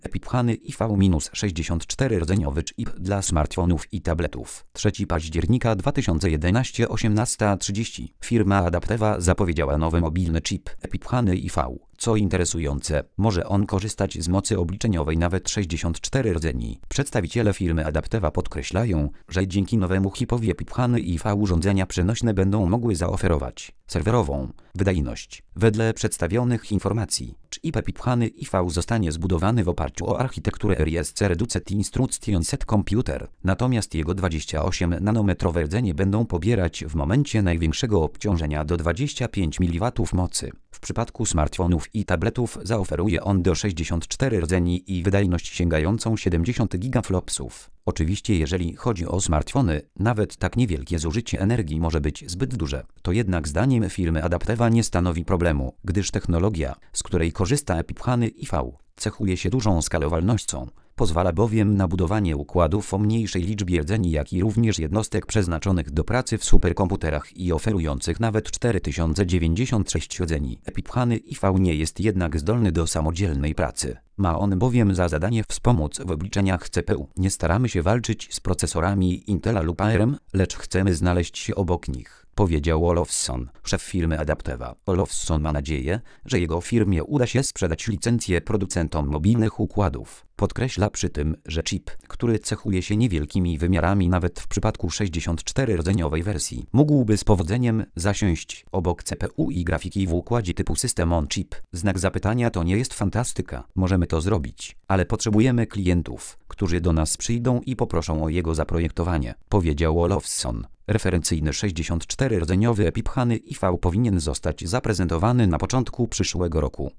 Epiphany IV-64 rdzeniowy chip dla smartfonów i tabletów. 3 października 2011 18:30. Firma Adapteva zapowiedziała nowy mobilny chip Epiphany IV. Co interesujące, może on korzystać z mocy obliczeniowej nawet 64 rdzeni. Przedstawiciele firmy Adapteva podkreślają, że dzięki nowemu chipowi Epiphany IV urządzenia przenośne będą mogły zaoferować serwerową wydajność. Wedle przedstawionych informacji, chip Epiphany IV zostanie zbudowany w oparciu o architekturę RISC Reduced Instruction Set Computer, natomiast jego 28-nanometrowe rdzenie będą pobierać w momencie największego obciążenia do 25 mW mocy. W przypadku smartfonów i tabletów zaoferuje on do 64 rdzeni i wydajność sięgającą 70 gigaflopsów. Oczywiście jeżeli chodzi o smartfony, nawet tak niewielkie zużycie energii może być zbyt duże. To jednak zdaniem firmy Adapteva nie stanowi problemu, gdyż technologia, z której korzysta Epiphany IV, cechuje się dużą skalowalnością. Pozwala bowiem na budowanie układów o mniejszej liczbie rdzeni, jak i również jednostek przeznaczonych do pracy w superkomputerach i oferujących nawet 4096 rdzeni. Epiphany IV nie jest jednak zdolny do samodzielnej pracy. Ma on bowiem za zadanie wspomóc w obliczeniach CPU. Nie staramy się walczyć z procesorami Intela lub ARM, lecz chcemy znaleźć się obok nich, powiedział Olofsson, szef firmy Adapteva. Olofsson ma nadzieję, że jego firmie uda się sprzedać licencję producentom mobilnych układów. Podkreśla przy tym, że chip, który cechuje się niewielkimi wymiarami nawet w przypadku 64-rdzeniowej wersji, mógłby z powodzeniem zasiąść obok CPU i grafiki w układzie typu System on Chip. Znak zapytania: to nie jest fantastyka, możemy to zrobić, ale potrzebujemy klientów, którzy do nas przyjdą i poproszą o jego zaprojektowanie, powiedział Olofsson. Referencyjny 64-rdzeniowy Epiphany IV powinien zostać zaprezentowany na początku przyszłego roku.